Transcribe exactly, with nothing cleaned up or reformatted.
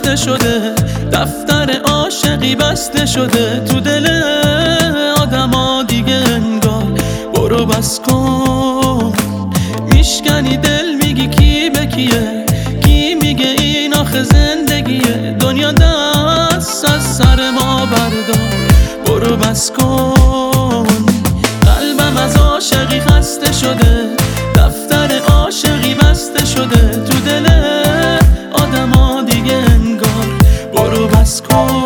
بسته شده، دفتر عاشقی بسته شده تو دل آدما دیگه انگار. برو بس کن، میشکنی دل، میگی کی به کیه، کی میگه این آخه زندگیه، دنیا دست از سر ما بردار. برو بس کن، قلبم از عاشقی خسته شده، دفتر عاشقی بسته شده تو دل آدما دیگه انگار. برو بس کن.